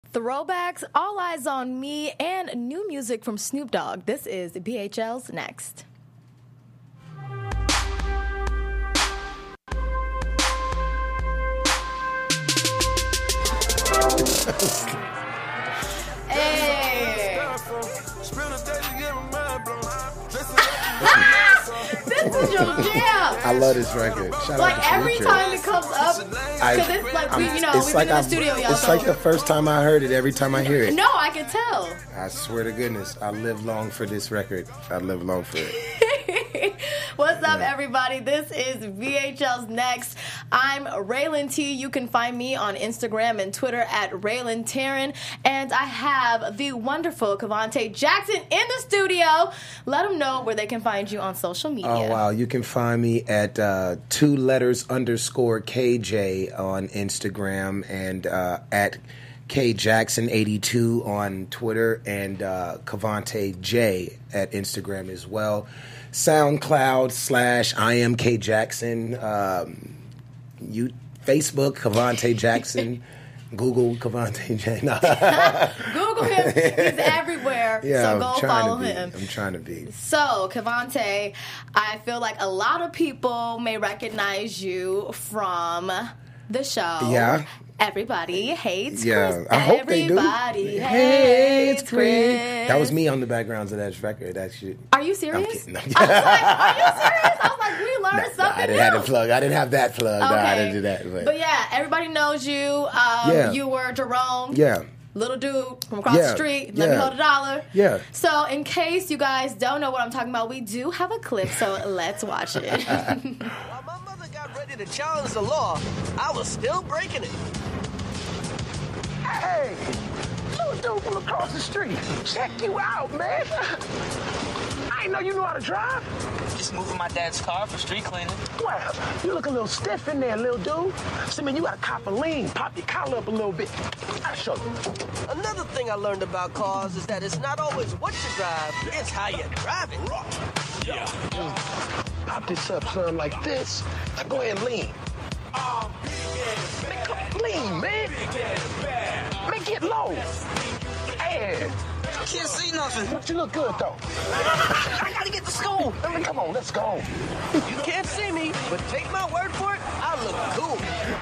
Throwbacks, All Eyes on Me, and new music from Snoop Dogg. This is BHL's Next. Hey. This is your jam. I love this record. Shout out to every Future. time it comes up, because it's like we've been in the studio, y'all. It's like the first time I heard it. Every time I hear it, No, I can tell. I swear to goodness, I live long for this record. I live long for it. What's up, everybody? This is VHL's Next. I'm Raylan T. You can find me on Instagram and Twitter at Raylan Taryn. And I have the wonderful Cavante Jackson in the studio. Let them know where they can find you on social media. Oh, wow. You can find me at 2letters_KJ on Instagram and at KJackson82 on Twitter and Cavante J at Instagram as well. SoundCloud / I am K Jackson. Facebook Cavante Jackson. Google Cavante J. No. Google him. He's everywhere. Yeah, so go follow him. I'm trying to be. So, Cavante, I feel like a lot of people may recognize you from the show. Yeah. Everybody Hates Yeah, Chris. I hope they do. Everybody hates Chris. That was me on the backgrounds of that record. Actually, Are you serious? I'm kidding. No. I was like, are you serious? I was like, we learned something I didn't new. have it plugged. I didn't have that plugged. Okay. No, I didn't do that. But yeah, everybody knows you. Yeah. You were Jerome. Yeah. Little dude from across the street. Let me hold $1. Yeah. So, in case you guys don't know what I'm talking about, we do have a clip, so let's watch it. While my mother got ready to challenge the law, I was still breaking it. Hey, little dude from across the street. Check you out, man. I didn't know you knew how to drive. Just moving my dad's car for street cleaning. Well, you look a little stiff in there, little dude. So, man, you got to cop a lean, pop your collar up a little bit. I'll show you. Another thing I learned about cars is that it's not always what you drive, it's how you drive it. Yeah. Pop this up, son, like this. Now go ahead and lean. Man, lean, man. Man, get low. Yeah. Can't see nothing. But you look good, though. I gotta get to school. I mean, come on, let's go. You can't see me, but take my word for it, I look cool.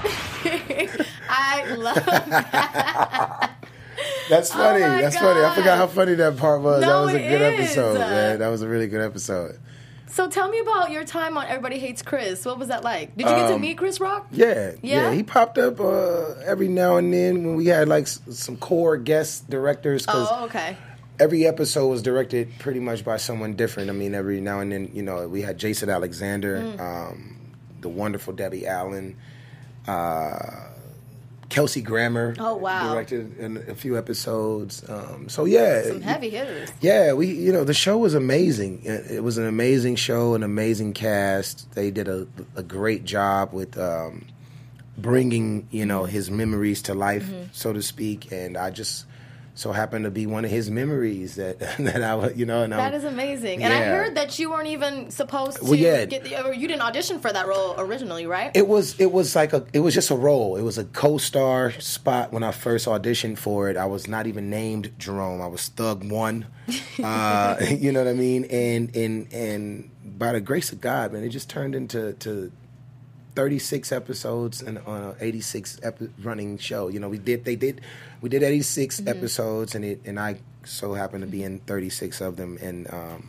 I love that. That's funny. my That's funny. I God. forgot how funny that part was. No, that was a it good is. episode, man. That was a really good episode. So tell me about your time on Everybody Hates Chris. What was that like? Did you get to meet Chris Rock? Yeah, Yeah? He popped up every now and then when we had like some core guest directors. 'Cause Oh, okay. every episode was directed pretty much by someone different. I mean, every now and then, we had Jason Alexander, the wonderful Debbie Allen, Kelsey Grammer. Oh, wow. Directed in a few episodes. So yeah, Some heavy hitters. yeah, the show was amazing. It was an amazing show, an amazing cast. They did a great job with bringing, his memories to life, so to speak. And I just so happened to be one of his memories that I, and That is amazing. And I Yeah. heard that you weren't even supposed to Well, yeah. or you didn't audition for that role originally, right? It was just a role. It was a co-star spot when I first auditioned for it. I was not even named Jerome. I was Thug One. You know what I mean? And by the grace of God, man, it just turned into 36 episodes and on an 86 running show. We did 86 episodes, and I so happened to be in 36 of them, and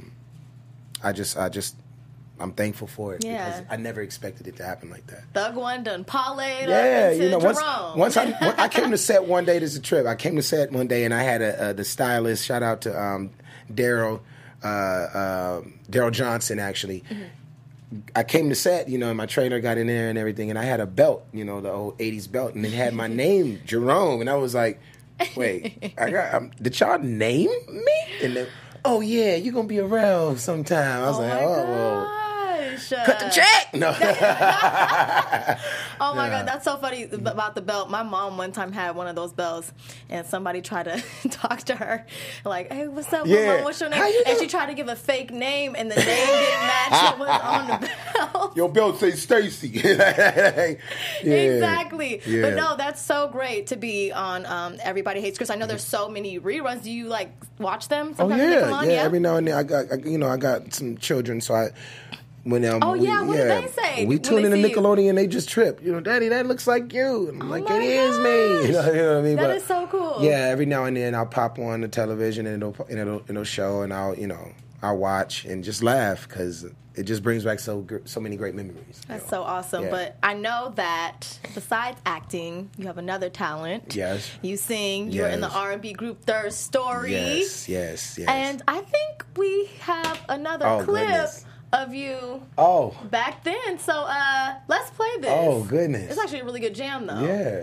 I'm thankful for it because I never expected it to happen like that. Thug One done parlayed Yeah, up into Jerome. once I came to set one day. This is a trip. I came to set one day, and I had the stylist. Shout out to Daryl Johnson, actually. I came to set, and my trainer got in there and everything, and I had a belt, the old 80s belt, and it had my name, Jerome, and I was like, wait, did y'all name me? And then, oh yeah, you're going to be around sometime. I was like, my oh, well. gosh. Congratulations. Cut the check. No. Oh my God, that's so funny about the belt. My mom one time had one of those belts, and somebody tried to talk to her, like, "Hey, what's up, Mom? What's your name?" And she tried to give a fake name, and the name didn't match what was on the belt. Your belt say Stacy. Exactly. Yeah. But no, that's so great to be on Everybody Hates Chris. I know there's so many reruns. Do you like watch them? Sometimes they come on? Every now and then I got some children, so what did they say? We tune in to Nickelodeon, they just trip. Daddy, that looks like you. And I'm like, it is me. You know what I mean? That is so cool. Yeah, every now and then I'll pop on the television and it'll show, and I'll watch and just laugh because it just brings back so many great memories. That's so awesome. Yeah. But I know that besides acting, you have another talent. Yes. You sing. You're in the R&B group Third Story. Yes. And I think we have another clip of you back then. So let's play this. Oh, goodness. It's actually a really good jam, though. Yeah.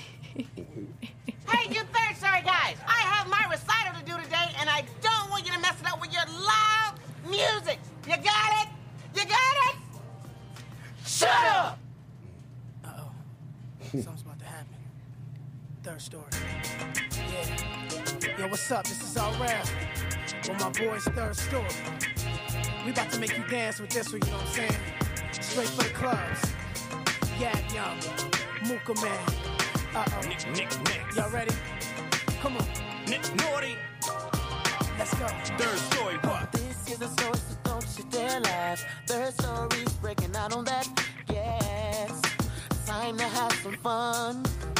Hey, you Third Story guys. I have my recital to do today, and I don't want you to mess it up with your loud music. You got it? You got it? Shut up! Uh-oh. Something's about to happen. Third Story. Yeah. Yo, what's up? This is all rap. With my boys, Third Story. We about to make you dance with this one, you know what I'm saying? Straight for the clubs. Yad Young, Mooka Man. Uh-oh. Nick. Y'all ready? Come on. Nick Naughty. Let's go. Third Story, what? This is a story, so don't you dare laugh. Third Story's breaking out on that gas. Time to have some fun.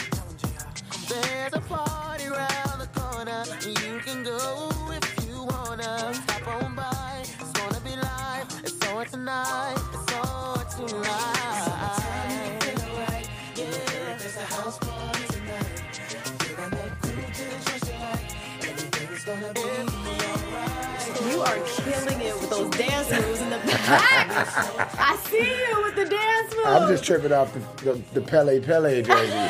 There's a party around the corner. You can go if you wanna. Stop on by. It's gonna be live. It's on tonight. It's on tonight. Yeah, there's a house party tonight. You got that groove to the church tonight. Everything's gonna be alright. You are killing it with those dance moves in the back. I see you with the dance moves. I'm just tripping off the Pele jersey.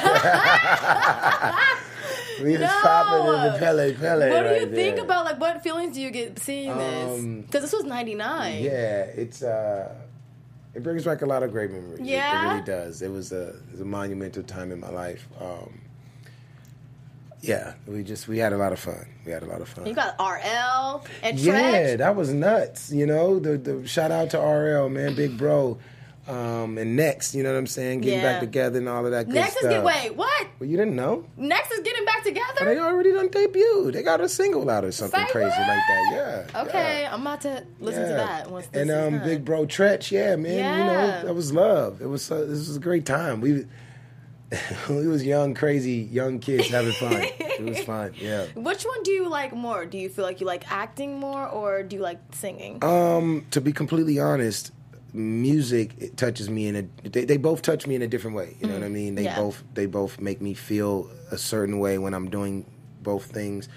We just popping in the Pele. What do you think about, like, what feelings do you get seeing this? Because this was 99. Yeah, it brings back a lot of great memories. Yeah? It really does. It was a monumental time in my life. We had a lot of fun. You got RL and Tretch. Yeah, that was nuts. The shout out to RL, man, big bro. And Next, you know what I'm saying? Getting back together and all of that good Next stuff. wait, what? Well, you didn't know? Next is getting back together? They already done debuted. They got a single out or something crazy like that. Yeah. Okay, yeah. I'm about to listen to that once this and is done. big bro Tretch, yeah, man. Yeah. That was love. This was a great time. We was young, crazy, young kids having fun. It was fun, yeah. Which one do you like more? Do you feel like you like acting more, or do you like singing? To be completely honest, music, it touches me they both touch me in a different way. You know what I mean? They both make me feel a certain way when I'm doing both things.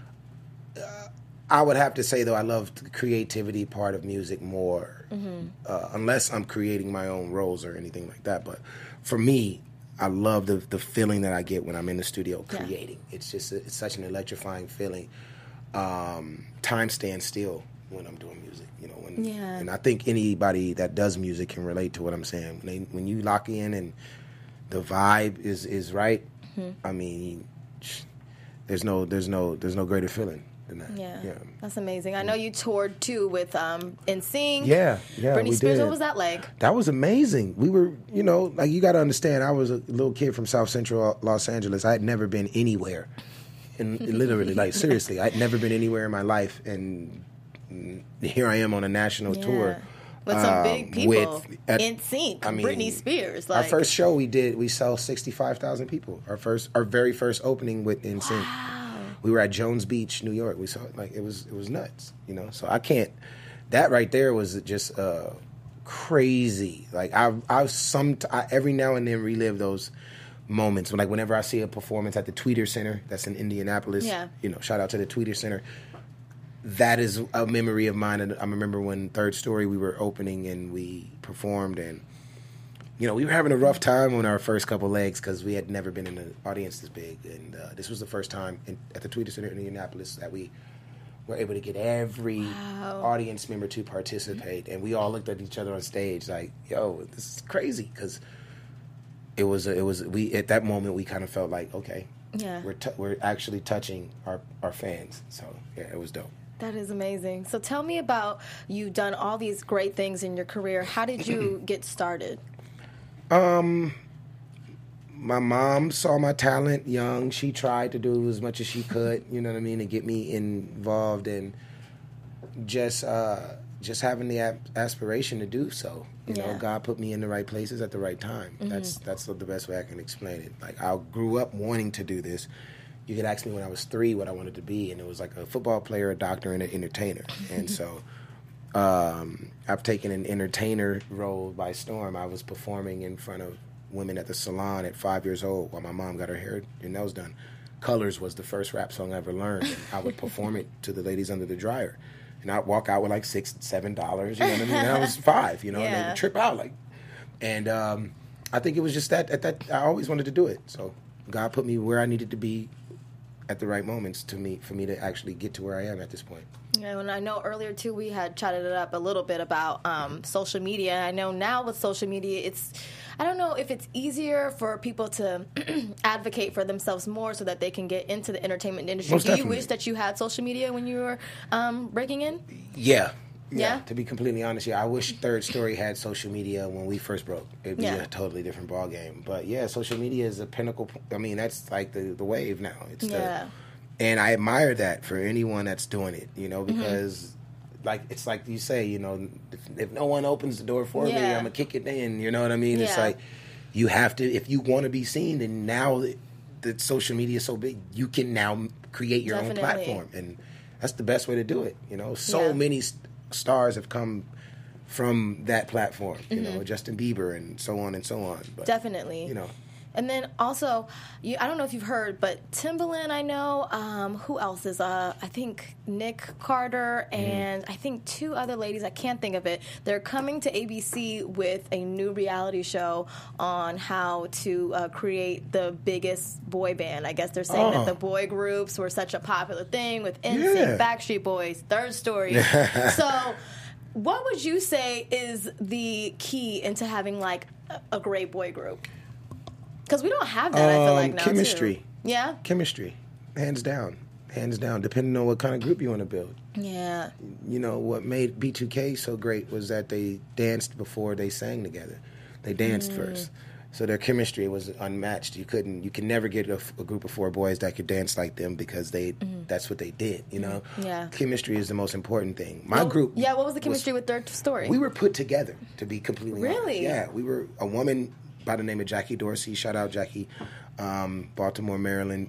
I would have to say, though, I love the creativity part of music more, unless I'm creating my own roles or anything like that. But for me, I love the feeling that I get when I'm in the studio creating. It's such an electrifying feeling. Time stands still when I'm doing music, and I think anybody that does music can relate to what I'm saying. When you lock in and the vibe is right, I mean, there's no greater feeling than that. Yeah. That's amazing. I know you toured too with NSYNC. Yeah, Britney we Spears. did. What was that like? That was amazing. We were, like, you got to understand, I was a little kid from South Central Los Angeles. I had never been anywhere, and literally, like, seriously, I'd never been anywhere in my life, and here I am on a national tour with some big people. NSYNC, Britney Spears. Our first show we saw 65,000 people. Our very first opening with NSYNC. Wow. We were at Jones Beach, New York. We saw it was nuts, So I can't. That right there was just crazy. Like I every now and then relive those moments whenever I see a performance at the Tweeter Center, that's in Indianapolis. Yeah. Shout out to the Tweeter Center. That is a memory of mine. And I remember when Third Story, we were opening and we performed, and we were having a rough time on our first couple legs because we had never been in an audience this big, and this was the first time at the Tweeter Center in Indianapolis that we were able to get every audience member to participate, and we all looked at each other on stage like, "Yo, this is crazy!" Because it was we at that moment we kind of felt like, okay, we're actually touching our fans. So yeah, it was dope. That is amazing. So tell me about, you've done all these great things in your career. How did you get started? My mom saw my talent young. She tried to do as much as she could, you know what I mean, and get me involved in just having the aspiration to do so. You know, God put me in the right places at the right time. That's the best way I can explain it. Like, I grew up wanting to do this. You could ask me when I was 3 what I wanted to be, and it was like a football player, a doctor, and an entertainer. And so I've taken an entertainer role by storm. I was performing in front of women at the salon at 5 years old while my mom got her hair and nails done. Colors was the first rap song I ever learned. And I would perform it to the ladies under the dryer. And I'd walk out with like $6, $7, you know what I mean? And I was 5, you know, and they would trip out. And I think it was just that I always wanted to do it. So God put me where I needed to be at the right moments for me to actually get to where I am at this point. Yeah, and I know earlier too we had chatted it up a little bit about social media. I know now with social media, I don't know if it's easier for people to advocate for themselves more so that they can get into the entertainment industry. Most Do you definitely. wish that you had social media when you were breaking in? Yeah. Yeah? To be completely honest, I wish Third Story had social media when we first broke. It'd be a totally different ball game. But yeah, social media is a pinnacle. I mean, that's like the wave now. It's and I admire that for anyone that's doing it, you know, because like it's like you say, you know, if no one opens the door for me, I'm gonna kick it in. You know what I mean? It's like you have to, if you want to be seen, and now that social media is so big, you can now create your own platform, and that's the best way to do it. You know, so many stars have come from that platform. You know, Justin Bieber and so on and so on. But, definitely. You know. And then also, I don't know if you've heard, but Timbaland, I know. Who else is? I think Nick Carter and I think 2 other ladies. I can't think of it. They're coming to ABC with a new reality show on how to create the biggest boy band. I guess they're saying that the boy groups were such a popular thing with NSYNC, Backstreet Boys, Third Story. So, what would you say is the key into having like a great boy group? Because we don't have that, I feel like, now, chemistry. too. Yeah? Chemistry. Hands down. Hands down. Depending on what kind of group you want to build. Yeah. You know, what made B2K so great was that they danced before they sang together. They danced first. So their chemistry was unmatched. You can never get a group of 4 boys that could dance like them because that's what they did, you know? Yeah. Chemistry is the most important thing. My group... Yeah, what was the chemistry with Third Story? We were put together, to be completely honest. Really? Yeah, we were a woman by the name of Jackie Dorsey, shout out Jackie, Baltimore, Maryland,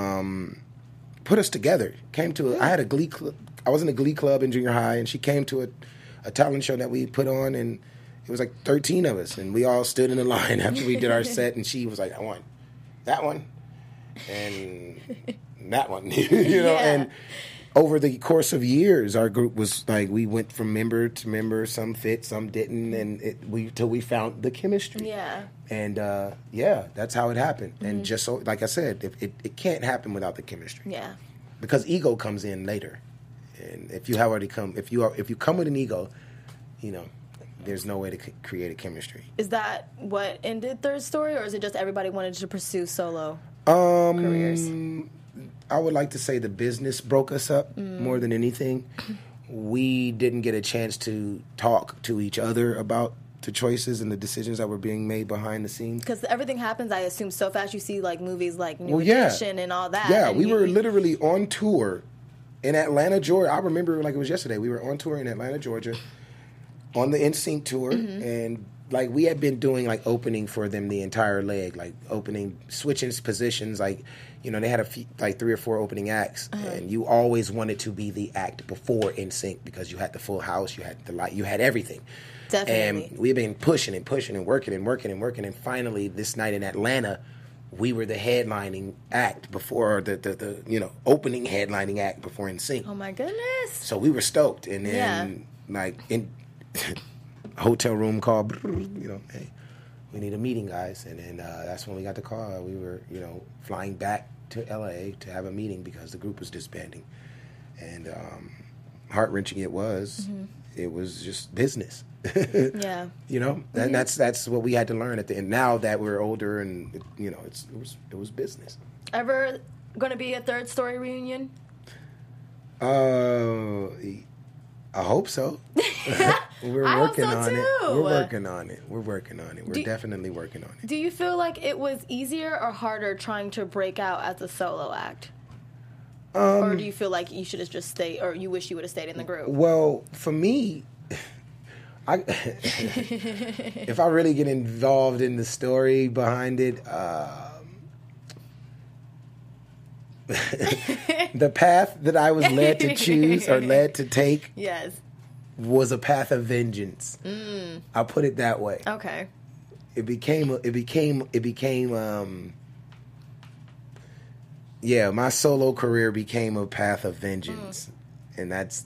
put us together. I had a glee club. I was in a glee club in junior high, and she came to a talent show that we put on, and it was like 13 of us, and we all stood in a line after we did our set, and she was like, I want that one, and that one, you know, and over the course of years, our group was like, we went from member to member, some fit, some didn't, and till we found the chemistry. Yeah. And that's how it happened. And just so, like I said, it can't happen without the chemistry. Yeah. Because ego comes in later. And if you come with an ego, you know, there's no way to create a chemistry. Is that what ended Third Story, or is it just everybody wanted to pursue solo careers? I would like to say the business broke us up more than anything. We didn't get a chance to talk to each other about the choices and the decisions that were being made behind the scenes. Because everything happens, I assume, so fast. You see, like, movies like New Edition and all that. Yeah, we were literally on tour in Atlanta, Georgia. I remember like it was yesterday. We were on tour in Atlanta, Georgia, on the NSYNC tour, and like we had been doing like opening for them the entire leg, like switching positions, like, you know, they had like 3 or 4 opening acts, and you always wanted to be the act before NSYNC because you had the full house, you had the light, you had everything. Definitely. And we've been pushing and pushing and working, and finally this night in Atlanta, we were the headlining act before the you know, opening headlining act before NSYNC. Oh my goodness! So we were stoked, and then like in hotel room call, you know, hey, we need a meeting, guys, and then that's when we got the call. We were, you know, flying back to LA to have a meeting because the group was disbanding, and heart-wrenching it was. It was just business. Yeah. You know, and that's what we had to learn at the end. Now that we're older, and you know, it was business. Ever going to be a Third Story reunion? I hope so. We're I hope working so, on it. too. We're working on it. We're definitely working on it. Do you feel like it was easier or harder trying to break out as a solo act? Or do you feel like you should have just stayed, or you wish you would have stayed in the group? Well, for me, if I really get involved in the story behind it, the path that I was led to choose or led to take Yes. was a path of vengeance. I'll put it that way. Okay. It became my solo career became a path of vengeance. And that's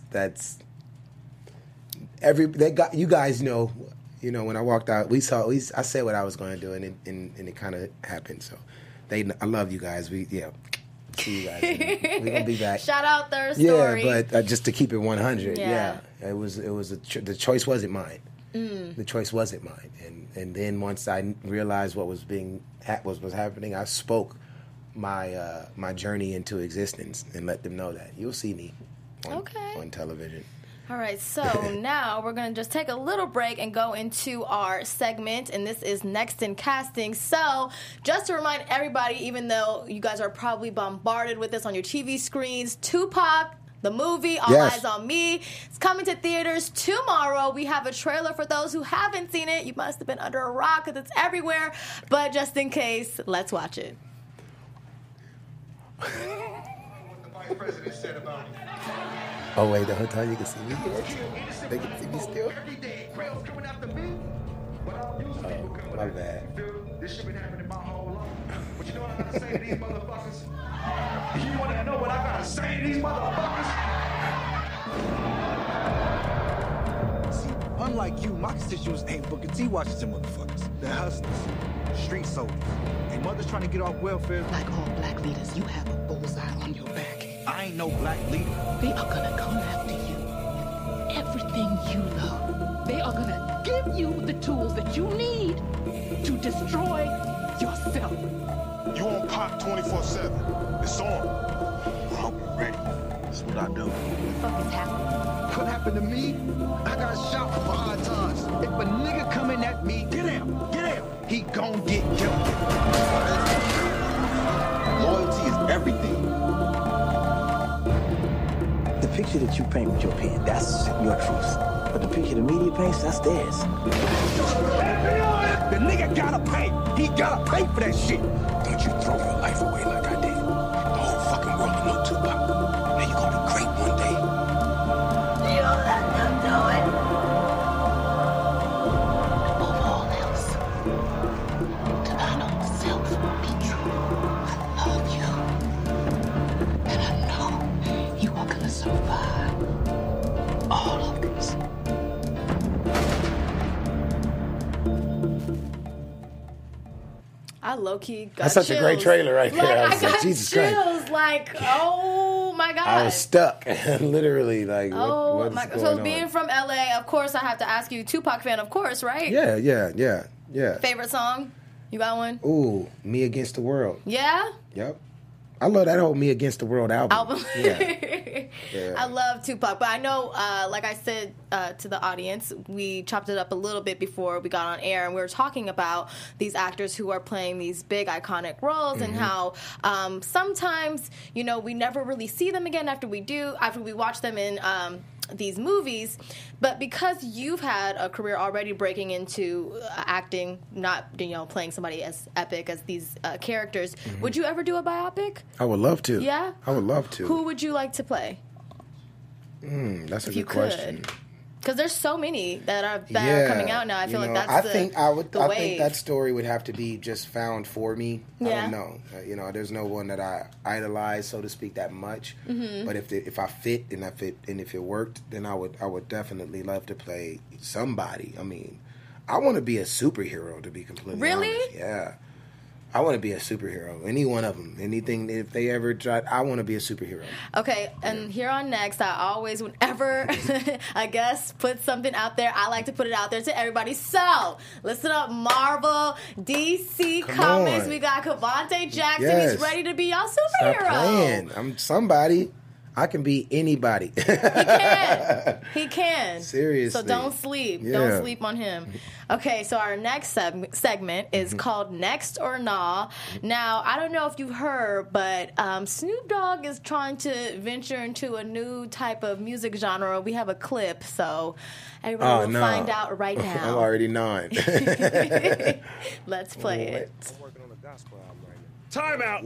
you guys know, when I walked out, I said what I was going to do, and it kind of happened. So I love you guys. See you guys. We're going to be back. Shout out Third Story. Yeah, but just to keep it 100. Yeah. It was the choice wasn't mine. The choice wasn't mine. And then once I realized what was happening, I spoke my journey into existence and let them know that you'll see me on television. All right, so now we're going to just take a little break and go into our segment, and this is Next in Casting. So just to remind everybody, even though you guys are probably bombarded with this on your TV screens, Tupac, the movie, All Eyes on Me, it's coming to theaters tomorrow. We have a trailer for those who haven't seen it. You must have been under a rock because it's everywhere, but just in case, let's watch it. What the vice president said about it. Oh wait, the whole time you can see me here. They can see me still. Every day, Grail's coming after me. But I'll use people coming my after bad. me. This shit been happening my whole life. But you know what I gotta say to these motherfuckers? You wanna know what I gotta say to these motherfuckers? See, unlike you, my constituents ain't Booker T. Washington motherfuckers. They're hustlers, street soldiers. They mothers trying to get off welfare. Like all black leaders, you have a bullseye on your back. I ain't no black leader. They are gonna come after you. Everything you love. They are gonna give you the tools that you need to destroy yourself. You on pop 24/7. It's on. I hope you're ready. That's what I do. What the fuck is happening? What happened to me? I got shot 5 times. If a nigga coming at me, get him, he gon' get killed. Loyalty is everything. The picture that you paint with your pen, that's your truth. But the picture the media paints, that's theirs. The nigga gotta pay. He gotta pay for that shit. Don't you throw your life away like I did. The whole fucking world will know Tupac. Now you gonna be great one day. You let them do it. Above all else, to thine own self be true. I love you. And I know you are gonna survive all of this. I low-key got That's such a great trailer right there. Like, I I was like, got Jesus chills. Christ. Like, oh my God. I was stuck. Literally, like, Oh what's my! going So on? being from LA, of course, I have to ask you, Tupac fan, of course, right? Yeah. Favorite song? You got one? Ooh, Me Against the World. Yeah. Yep. I love that whole Me Against the World album. Yeah. I love Tupac, but I know, like I said to the audience, we chopped it up a little bit before we got on air, and we were talking about these actors who are playing these big iconic roles and how sometimes, we never really see them again after we watch them in these movies. But because you've had a career already breaking into acting, not playing somebody as epic as these characters, would you ever do a biopic? I would love to. Yeah? I would love to. Who would you like to play? That's a If you good question. Because there's so many that are coming out now. I feel like that's the think wave. that story would have to be just found for me. Yeah. I don't know. There's no one that I idolize, so to speak, that much. But if I fit and if it worked, then I would definitely love to play somebody. I mean, I want to be a superhero, to be completely Really? honest. Yeah. I want to be a superhero. Any one of them. Anything, if they ever tried, I want to be a superhero. Okay, and here on Next, I always, whenever a guest puts something out there, I like to put it out there to everybody. So, listen up, Marvel, DC Comics. On. We got Cavante Jackson. Yes. He's ready to be y'all Stop superhero. playing. I'm somebody. I can be anybody. He can. Seriously. So don't sleep. Yeah. Don't sleep on him. Okay, so our next segment is Mm-hmm. called Next or Nah. Now, I don't know if you've heard, but Snoop Dogg is trying to venture into a new type of music genre. We have a clip, so everybody will find out right now. I'm already knowing. Let's play it. I'm working on a gospel album right now. Time out.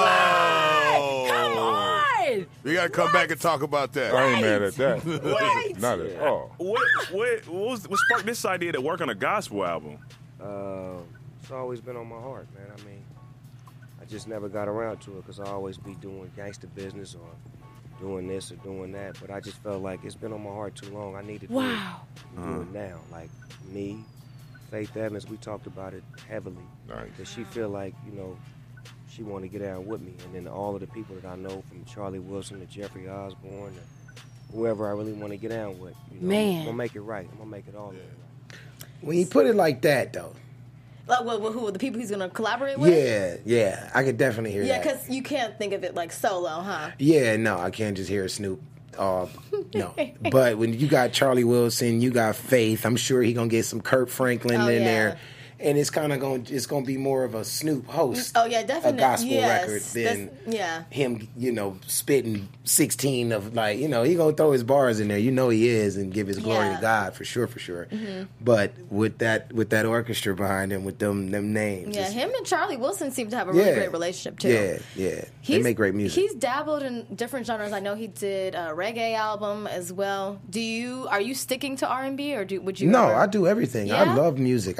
Whoa! Come on! We got to come back and talk about that. I ain't mad at that. Wait. Not at all. What sparked this idea to work on a gospel album? It's always been on my heart, man. I mean, I just never got around to it because I always be doing gangster business or doing this or doing that. But I just felt like it's been on my heart too long. I need to do it now. Like me, Faith Evans, we talked about it heavily. Nice. Because she feel like, you know, she want to get down with me. And then all of the people that I know, from Charlie Wilson to Jeffrey Osborne to whoever I really want to get down with. You know, Man. I'm going to make it right. I'm going to make it all right. When you put it like that, though. Like, who, the people he's going to collaborate with? Yeah. I could definitely hear Yeah, that. because you can't think of it like solo, huh? Yeah, no, I can't just hear Snoop. No. But when you got Charlie Wilson, you got Faith, I'm sure he going to get some Kurt Franklin in there. And it's kind of going to be more of a Snoop host. Oh, yeah, definitely. A gospel record than yeah. him, spitting 16 of, like, he going to throw his bars in there. You know he is, and give his glory to God, for sure. Mm-hmm. But with that orchestra behind him, with them names. Yeah, him and Charlie Wilson seem to have a really great relationship, too. Yeah. They make great music. He's dabbled in different genres. I know he did a reggae album as well. Are you sticking to R&B, or would you No, ever... I do everything. Yeah? I love music.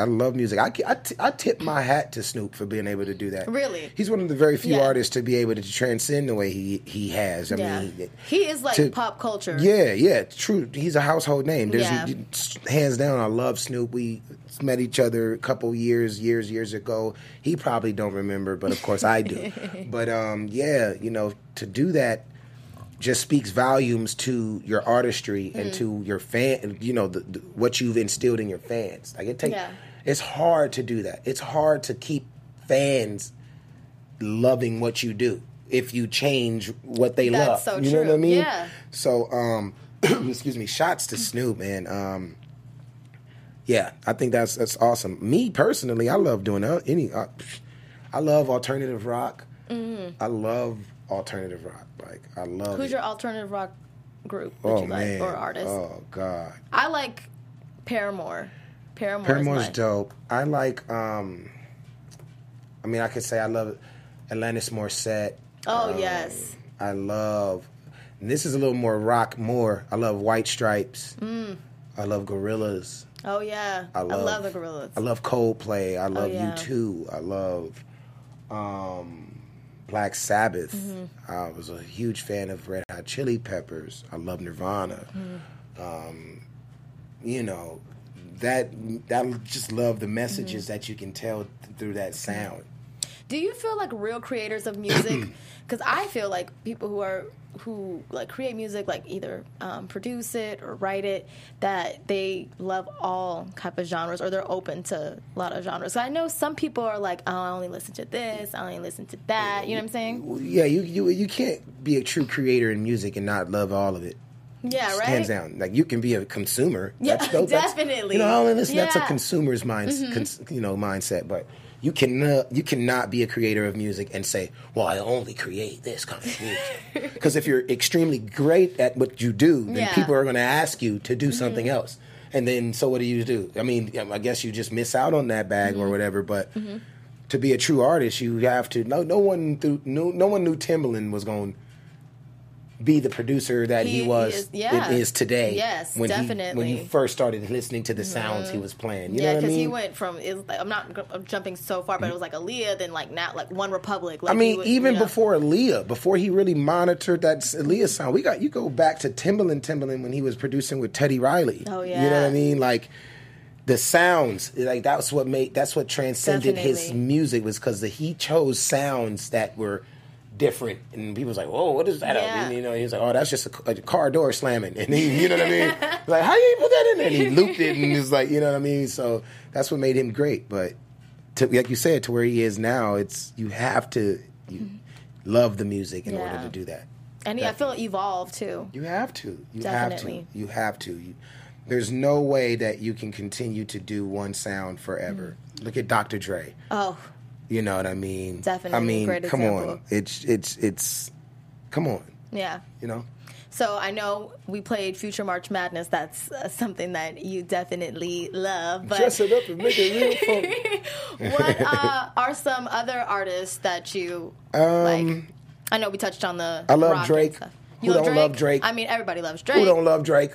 I tip my hat to Snoop for being able to do that. Really? He's one of the very few artists to be able to transcend the way he has. I mean, he is like pop culture. Yeah, true. He's a household name. Yeah. Hands down, I love Snoop. We met each other a couple years ago. He probably don't remember, but of course I do. But to do that just speaks volumes to your artistry and to your fan. What you've instilled in your fans. Like it's hard to do that. It's hard to keep fans loving what you do if you change what they love. So you true. know what I mean? Yeah. So, excuse me. Shots to Snoop, man. Yeah, I think that's awesome. Me personally, I love doing I love alternative rock. Mm-hmm. I love alternative rock. Like I love. Who's your alternative rock group that you like, or artist? Oh God. I like Paramore. Paramore's dope. I like. I could say I love Alanis Morissette. Oh yes. I love. And this is a little more rock. I love White Stripes. I love Gorillaz. Oh yeah. I love the Gorillaz. I love Coldplay. I love U2. I love Black Sabbath. Mm-hmm. I was a huge fan of Red Hot Chili Peppers. I love Nirvana. That I just love the messages that you can tell through that sound. Do you feel like real creators of music? Because I feel like people who create music, like either produce it or write it, that they love all type of genres, or they're open to a lot of genres. So I know some people are like, oh, I only listen to this, I only listen to that. You know what I'm saying? Yeah, you can't be a true creator in music and not love all of it. Yeah, right. Hands down. Like you can be a consumer. Yeah, that's dope. definitely. I only listen. That's a consumer's mindset. But you cannot be a creator of music and say, "Well, I only create this kind of music." Because if you're extremely great at what you do, then people are going to ask you to do something else. And then, so what do you do? I mean, I guess you just miss out on that bag or whatever. But to be a true artist, you have to. No one knew Timbaland was going to be the producer that he is today. Yes, when definitely. When you first started listening to the sounds he was playing. You know what I mean? because he went from, I'm jumping so far, but it was like Aaliyah, then like now like One Republic. Like before Aaliyah, before he really monitored that Aaliyah sound, you go back to Timbaland when he was producing with Teddy Riley. Oh yeah. You know what I mean? Like the sounds, like that's what transcended his Definitely. music, was because he chose sounds that were different, and people was like, "Whoa, what is that?" Yeah. And, he's like, "Oh, that's just a car door slamming," and he, you know what I mean? Like, how you put that in there? And he looped it, and it's like, you know what I mean? So that's what made him great. But like you said, to where he is now, you have to love the music in order to do that. And I feel evolved too. You have to. Definitely. You have to. There's no way that you can continue to do one sound forever. Look at Dr. Dre. Oh, You know what I mean? Definitely I mean, great come example. on. It's come on. yeah. You know? So I know we played Future March Madness. That's something that you definitely love. But Dress it up and make it real fun. what are some other artists that you like? I know we touched on the I love rock and Drake. stuff. Who You don't love Drake? I mean, everybody loves Drake. Who don't love Drake?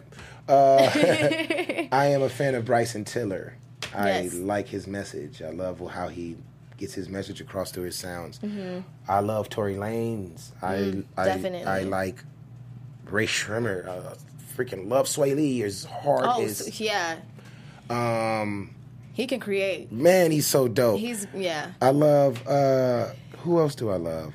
I am a fan of Bryson Tiller. I Yes. like his message. I love how he gets his message across through his sounds. Mhm. I love Tory Lanez. definitely. I like Ray Shrimmer. Freaking love Sway Lee. His heart Oh, is. so- yeah. He can create. Man, he's so dope. Yeah. I love. Who else do I love?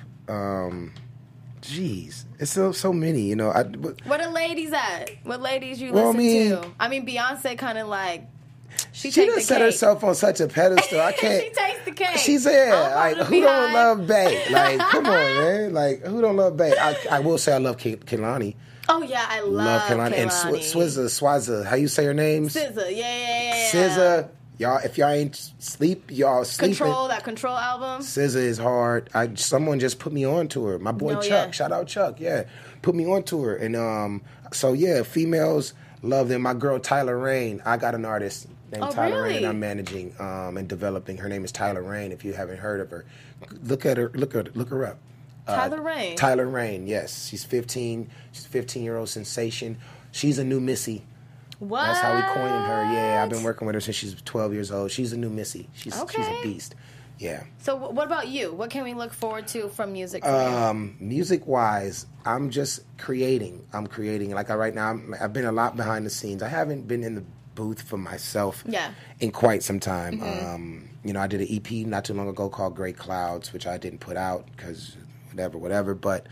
Jeez, it's so many. You know. Where the ladies at? What ladies you Well, listen I to? I mean, Beyonce kind of like she She takes done the set cake. herself on such a pedestal. I can't. She takes the cake. She's there. Like, from who don't behind. love Bae? Like, come on, man. Like, who don't love Bae? I will say I love Kehlani. Oh yeah, I love Kehlani. And Swizza. How you say her name? SZA. Yeah. SZA. Y'all, if y'all ain't y'all sleeping. That Control album. SZA is hard. Someone just put me on to her. My boy No, Chuck. yeah. Shout out Chuck. Yeah, put me on to her. And so yeah, females love them. My girl Tyler Rain. I got an artist named Oh, Tyler really? Rain. I'm managing and developing. Her name is Tyler Rain. If you haven't heard of her, look at her. Look her up. Tyler Rain. Tyler Rain. Yes, she's 15. She's a 15-year-old sensation. She's a new Missy. What? That's how we coined her. Yeah, I've been working with her since she's 12 years old. She's a new Missy. She's a beast. Yeah. So what about you? What can we look forward to from music? From you? Music wise, I'm just creating. I'm creating. Like right now, I've been a lot behind the scenes. I haven't been in the booth for myself in quite some time. Mm-hmm. I did an EP not too long ago called Great Clouds, which I didn't put out because whatever. But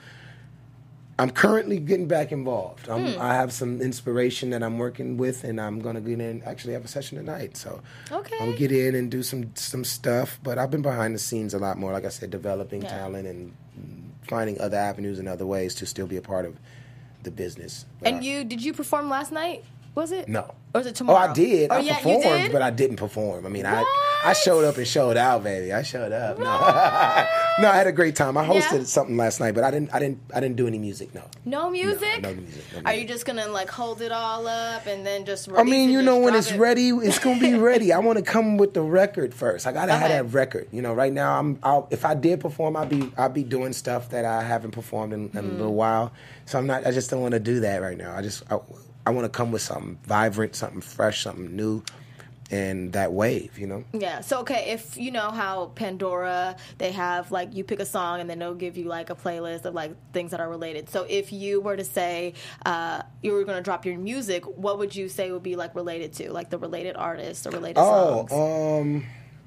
I'm currently getting back involved. I have some inspiration that I'm working with, and I'm going to get in. Actually, have a session tonight, so I'm gonna get in and do some stuff. But I've been behind the scenes a lot more. Like I said, developing talent and finding other avenues and other ways to still be a part of the business. But And did you perform last night? Was it? No. Or was it tomorrow? Oh, I did. Oh, I yeah, performed, you did? but I didn't perform. I mean, I showed up and showed out, baby. I showed up. No, no, I had a great time. I hosted something last night, but I didn't do any music. No. No music? No music. Are you just gonna like hold it all up and then just? I mean, release it, when just it's drop it? ready, it's gonna be ready. I want to come with the record first. I gotta have that record. Right now, if I did perform, I'll be doing stuff that I haven't performed in a little while. So I just don't want to do that right now. I want to come with something vibrant, something fresh, something new, and that wave, Yeah. So okay, if you know how Pandora, they have like you pick a song and then they'll give you like a playlist of like things that are related. So if you were to say you were going to drop your music, what would you say would be like related to, like the related artists or related songs?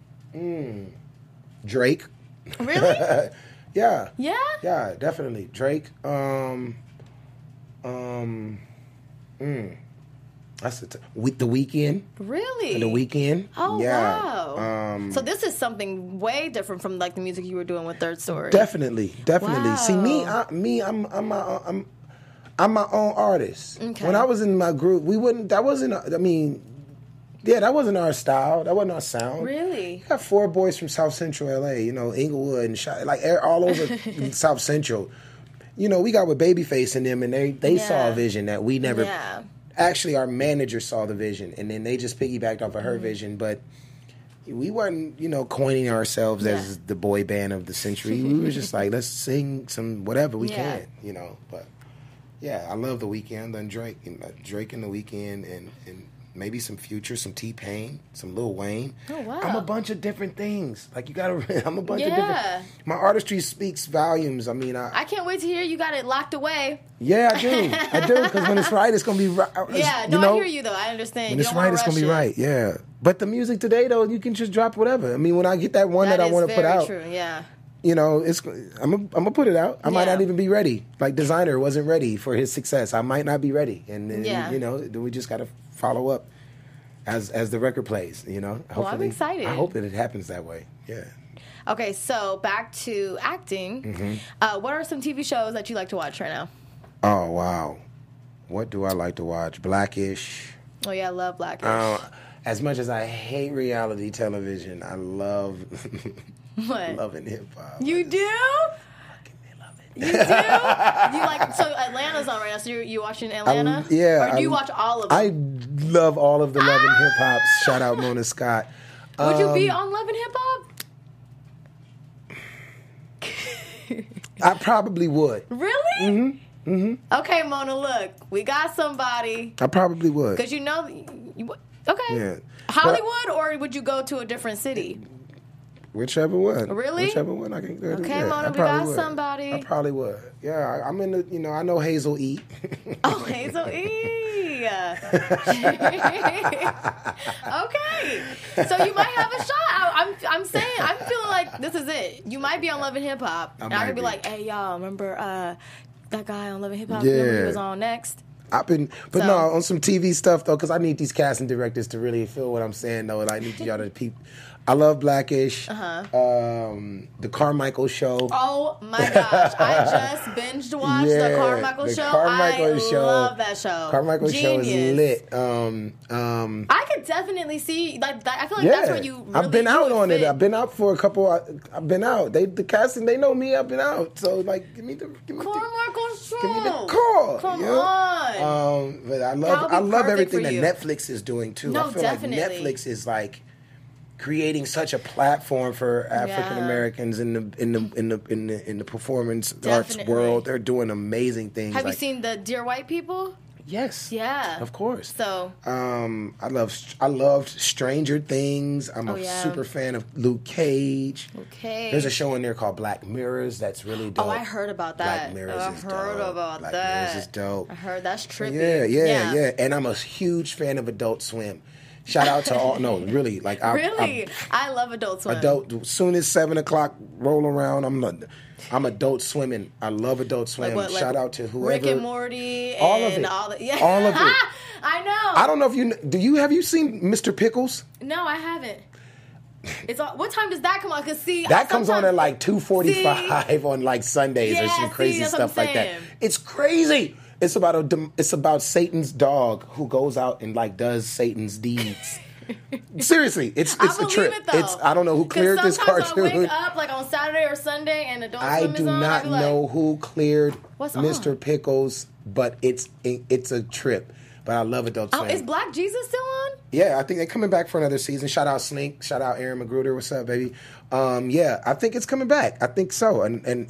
Drake. Really? Yeah. Yeah. Yeah, definitely Drake. That's the Weeknd. Really? The Weeknd. Oh yeah. wow. So this is something way different from like the music you were doing with Third Story. Definitely. Wow. See, I'm my own artist. Okay. When I was in my group, that wasn't our style. That wasn't our sound. Really? We got 4 boys from South Central LA, Inglewood and all over South Central. We got with Babyface in them, and they saw a vision that we never. Yeah. Actually, our manager saw the vision, and then they just piggybacked off of her vision. But we weren't, coining ourselves as the boy band of the century. We were just like, let's sing some whatever we can, But yeah, I love The Weeknd and Drake, Drake and The Weeknd, and maybe some Future, some T-Pain, some Lil Wayne. Oh wow! I'm a bunch of different things. Like I'm a bunch of different. My artistry speaks volumes. I mean, I can't wait to hear you got it locked away. Yeah, I do. Because when it's right, it's gonna be right. Yeah, I hear you though. I understand. When You it's don't wanna right, it's gonna be rush it. right. Yeah, But the music today, though, you can just drop whatever. I mean, when I get that one that I want to put out, true. Yeah. you know, I'm gonna put it out. I might not even be ready. Like Designer wasn't ready for his success. I might not be ready, and then you know, then we just got to follow up as the record plays. You know, hopefully, I'm excited. I hope that it happens that way. Yeah. Okay, so back to acting. Mm-hmm. What are some TV shows that you like to watch right now? Oh wow, what do I like to watch? Blackish. Oh yeah, I love Blackish. As much as I hate reality television, I love what? Love and Hip Hop. You do? You do? You like so Atlanta's on right now, so you watching Atlanta? Yeah. Or do you watch all of them? I love all of the Love and Hip Hop. Shout out Mona Scott. Would you be on Love and Hip Hop? I probably would. Really? Mm-hmm. Mm-hmm. Okay, Mona, look, we got somebody. I probably would. Because okay. Yeah. Hollywood, or would you go to a different city? Whichever one. Really? Whichever one I can go to. Okay, yeah, Mona, I we got probably would. somebody. I probably would. Yeah, I'm in the, you know, I know Hazel E. Oh, Hazel E. Okay. So you might have a shot. I'm saying, I'm feeling like this is it. You might be on Love and Hip Hop. And I could be like, hey, y'all, remember that guy on Love and Hip Hop? Yeah. Remember he was on Next? No, on some TV stuff though, because I need these casting directors to really feel what I'm saying though, and I need y'all to peep. I love Blackish. The Carmichael Show. Oh my gosh! I just binged watched the Carmichael Show. I love that show. Carmichael Show is lit. I could definitely see like that. I feel like that's where you. Really, I've been out on it. I've been out for a couple. I've been out. The casting, they know me. I've been out. So like, give me the Carmichael Show. Give me the call. Come on. But I love everything that Netflix is doing too. No, I feel definitely. like Netflix is like creating such a platform for African Americans in the performance arts world. They're doing amazing things. Have you seen the Dear White People? Yes. Yeah. Of course. So I loved Stranger Things. I'm a super fan of Luke Cage. Okay. There's a show in there called Black Mirrors that's really dope. Oh, I heard about that. Black Mirrors is dope. Black Mirrors is dope. I heard that's trippy. Yeah. And I'm a huge fan of Adult Swim. Shout out to all. No, really. Like I love Adult Swim. As soon as 7:00 roll around, I'm Adult Swimming. I love Adult Swim. Like Shout out to whoever. Rick and Morty. All of it. All of it. I know. I don't know if have you seen Mr. Pickles? No, I haven't. What time does that come on? Because that comes on at like 2:45 on like Sundays or some crazy stuff like that. It's crazy. It's about Satan's dog who goes out and like does Satan's deeds. Seriously, it's a trip. I don't know who cleared this cartoon. I wake up like on Saturday or Sunday and Adult Swim is on. I do not know who cleared Mr. on? Pickles, but it's a trip. But I love Adult Swim. Is Black Jesus still on? Yeah, I think they're coming back for another season. Shout out Slink. Shout out Aaron Magruder. What's up, baby? Yeah, I think it's coming back. I think so.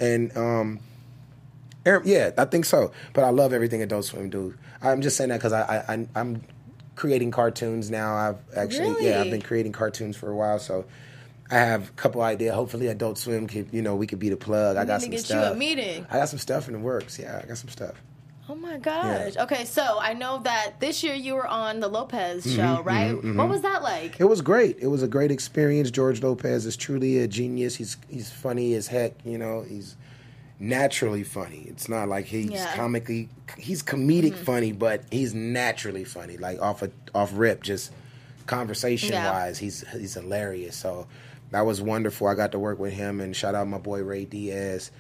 Yeah, I think so. But I love everything Adult Swim do. I'm just saying that because I'm creating cartoons now. I've been creating cartoons for a while, so I have a couple ideas. Hopefully Adult Swim could, we could be the plug. I got some stuff. You a meeting. I got some stuff in the works. Yeah, I got some stuff. Oh my gosh. Yeah. Okay, so I know that this year you were on the Lopez show, right? Mm-hmm. What was that like? It was great. It was a great experience. George Lopez is truly a genius. He's funny as heck, he's naturally funny. It's not like he's comedic funny, but he's naturally funny. Like off rip, just conversation wise, he's hilarious. So that was wonderful. I got to work with him, and shout out my boy Ray Diaz,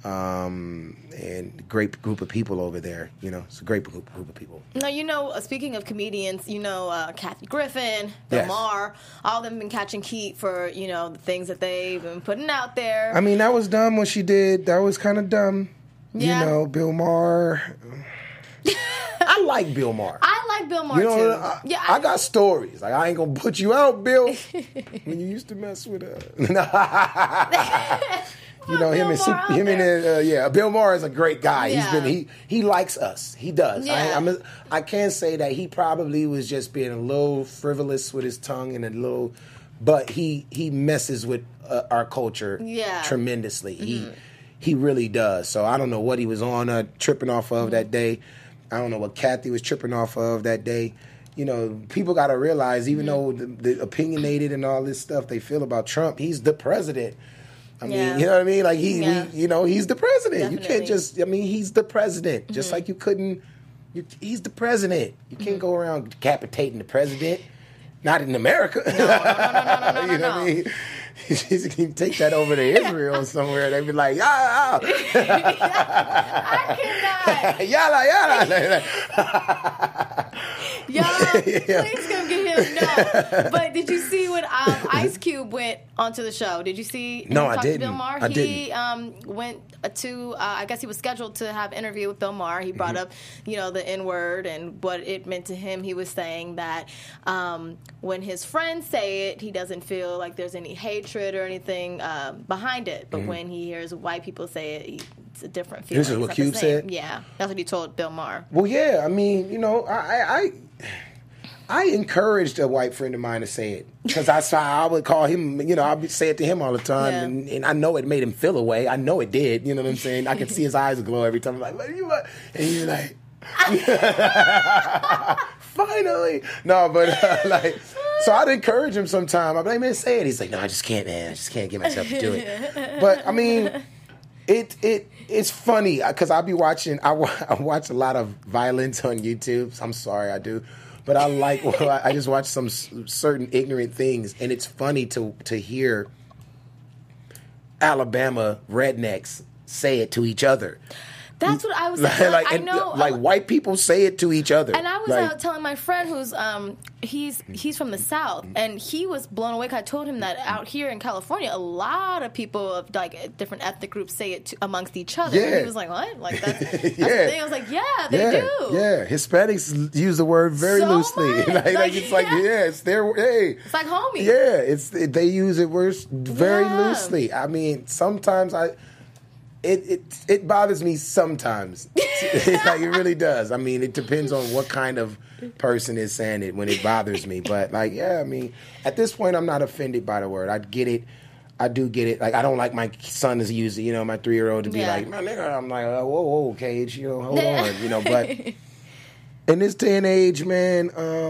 and great group of people over there. It's a great group of people. Now, speaking of comedians, Kathy Griffin, Bill Maher, all of them been catching heat for, the things that they've been putting out there. I mean, that was dumb what she did. That was kind of dumb. Yeah. Bill Maher. I like Bill Maher. I like Bill Maher, too. I got stories. Like, I ain't going to put you out, Bill. When you used to mess with her. Bill Maher is a great guy. Yeah. He likes us. He does. Yeah. I can't say that he probably was just being a little frivolous with his tongue but he messes with our culture tremendously. Mm-hmm. He really does. So I don't know what he was on tripping off of that day. I don't know what Kathy was tripping off of that day. you know, people got to realize, even though the opinionated and all this stuff they feel about Trump, he's the president. I mean, you know what I mean? Like, you know, he's the president. Definitely. You can't just, I mean, he's the president. Just like you couldn't, he's the president. You can't go around decapitating the president. Not in America. No. You know what I mean? You can take that over to Israel or somewhere. They'd be like, I cannot. yalla. Y'all, please come get him. No. But did you see when Ice Cube went onto the show? Did you see him No, I talk to didn't. Bill Maher? I He went to, I guess he was scheduled to have an interview with Bill Maher. He brought up, you know, the N-word and what it meant to him. He was saying that when his friends say it, he doesn't feel like there's any hatred or anything behind it. But when he hears white people say it, it's a different feeling. This is It's what not the Cube same. said? Yeah, that's what he told Bill Maher. Well, yeah, I mean, you know, I encouraged a white friend of mine to say it because I would call him, you know, I would say it to him all the time, and I know it made him feel a way. I know it did. You know what I'm saying? I could see his eyes glow every time. I'm like, what are you? And he's like, finally. No, but like, so I'd encourage him sometime. I'd be like, man, say it. He's like, no, I just can't, man. I just can't get myself to do it. But I mean, it's funny because I'll be watching. I watch a lot of violence on YouTube. I'm sorry, I do. But I just watch some certain ignorant things, and it's funny to hear Alabama rednecks say it to each other. That's what I was saying. I know, like white people say it to each other. And I was telling my friend who's he's from the South, and he was blown away. 'Cause I told him that out here in California, a lot of people of like different ethnic groups say it amongst each other. Yeah. And he was like, "What? Like that's the thing." I was like, "Yeah, they do." Yeah, Hispanics use the word very So loosely. much. like it's like it's their hey. It's like homie. Yeah, they use it very loosely. I mean, sometimes It bothers me sometimes. Like it really does. I mean, it depends on what kind of person is saying it when it bothers me. But like, yeah, I mean, at this point, I'm not offended by the word. I get it. I do get it. Like, I don't like my son to use it. You know, my 3-year-old to be like, "My nigga." I'm like, whoa, Cage. You know, hold on. You know, but in this day and age, man,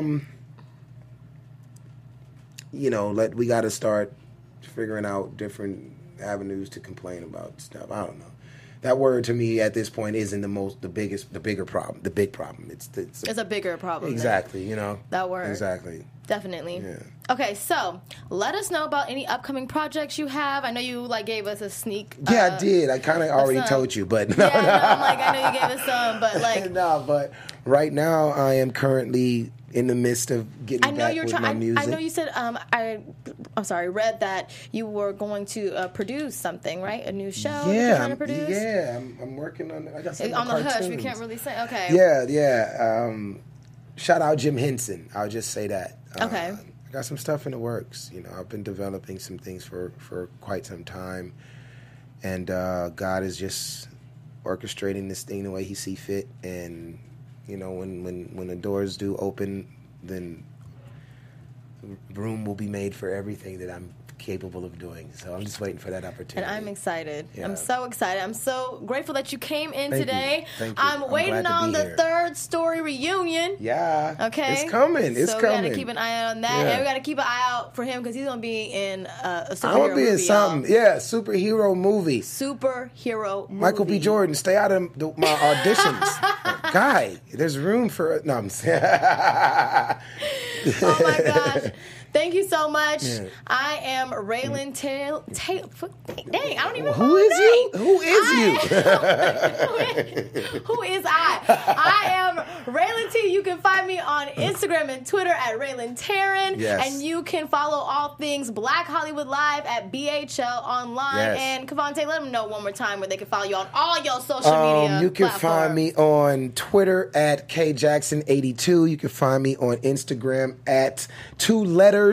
you know, we got to start figuring out different avenues to complain about stuff. I don't know. That word to me at this point isn't the bigger problem. The big problem. It's a bigger problem. Exactly. You know that word. Exactly. Definitely. Yeah. Okay, so let us know about any upcoming projects you have. I know you gave us a sneak. Yeah, I did. I kind of already told you, but no. I'm like, I know you gave us some, but like no. But right now, I am currently in the midst of getting back with my music. I know you said I'm sorry, read that you were going to produce something, right? A new show that you're trying to produce? Yeah, I'm working on it. I got some on the cartoons. hush, we can't really say. Okay. Yeah. Shout out Jim Henson. I'll just say that. Okay. I got some stuff in the works. You know, I've been developing some things for quite some time. And God is just orchestrating this thing the way he see fit. And, you know, when the doors do open, then room will be made for everything that I'm capable of doing. So I'm just waiting for that opportunity. And I'm excited. Yeah. I'm so excited. I'm so grateful that you came in Thank today. you. Thank you. I'm waiting glad to on be the here. third story reunion. Yeah. Okay. It's coming. It's so coming. we got to keep an eye out on that. Yeah. And we got to keep an eye out for him because he's going to be in a superhero I'm gonna be in movie, something. y'all. Yeah, superhero movie. Superhero movie. Michael B. Jordan, stay out of my auditions. Guy, there's room for... No, I'm saying... Oh, my gosh. Thank you so much. Yeah. I am Raylan Taylor. Dang, I don't even know Who is you? Who is you? Who is I? I am Raylan T. You can find me on Instagram and Twitter at Raylan Taryn. Yes. And you can follow all things Black Hollywood Live at BHL Online. Yes. And Cavante, let them know one more time where they can follow you on all your social media You can platforms. find me on Twitter at KJackson82. You can find me on Instagram at 2 letters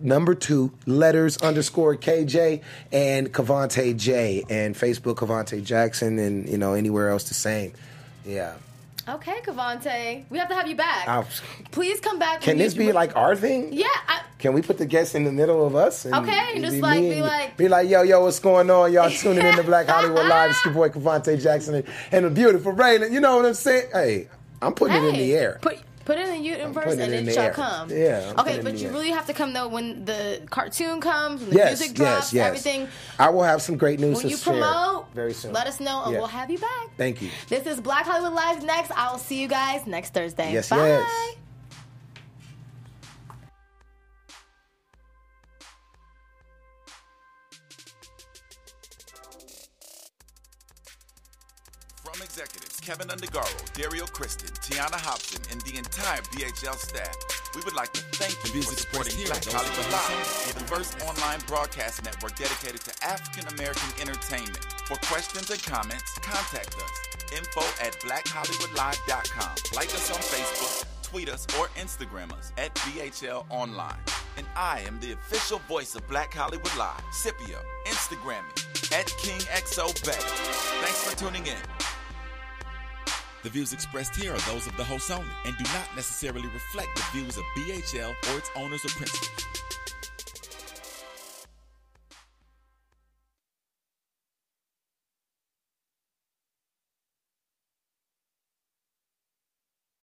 _ KJ and Cavante J, and Facebook Cavante Jackson, and you know anywhere else the same. Yeah. Okay, Cavante. We have to have you back. Please come back. Can this be like our thing? Yeah. Can we put the guests in the middle of us? And Okay, just be like me be and- like. Be like, yo, what's going on? Y'all tuning in to Black Hollywood Live. It's your boy Cavante Jackson and the beautiful Raylan. You know what I'm saying? Hey, I'm putting it in the air. Put it in the universe putting and it in it the shall air. come. Yeah, I'm putting Okay, it in but the you air. really have to come though when the cartoon comes, when the music drops, everything. I will have some great news When to you share promote, very soon. let us know and Yeah. we'll have you back. Thank you. This is Black Hollywood Live next. I will see you guys next Thursday. Yes, Bye. yes. From executives Kevin Undergaro, Dario Kristen, Tiana Hobson, and the entire BHL staff, we would like to thank you for supporting Black Hollywood Live, the first online broadcast network dedicated to African American entertainment. For questions and comments, contact us. info@blackhollywoodlive.com. Like us on Facebook, tweet us, or Instagram us at BHL Online. And I am the official voice of Black Hollywood Live, Scipio. Instagram me at KingXOBay. Thanks for tuning in. The views expressed here are those of the host only and do not necessarily reflect the views of BHL or its owners or principals.